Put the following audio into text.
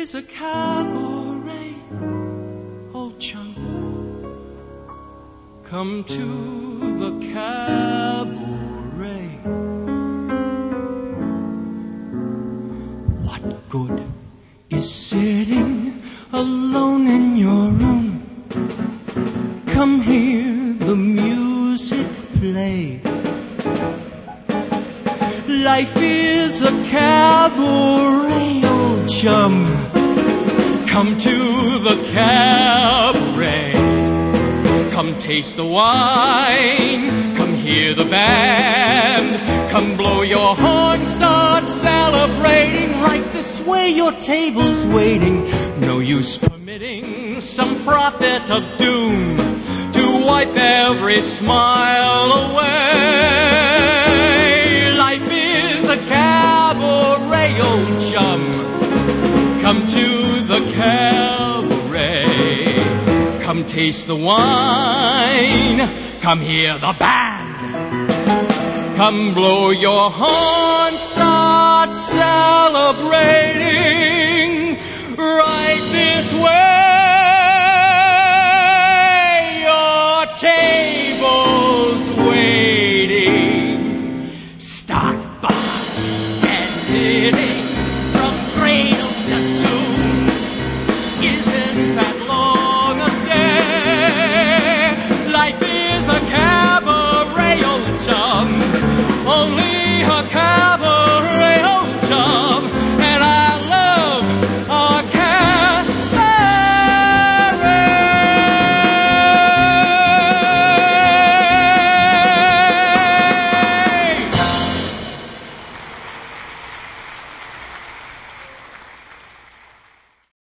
is a cabaret, old chum. Come to the cabaret. What good is sitting alone in your room? Come hear the music play. Life is a cabaret, old chum. Come to the cabaret. Come taste the wine. Come hear the band. Come blow your horn, start celebrating. Right this way, your table's waiting. No use permitting some prophet of doom to wipe every smile away. Life is a cabaret, old chum. Come to the cabaret. Come taste the wine. Come hear the band. Come blow your horn, start celebrating. Right this way.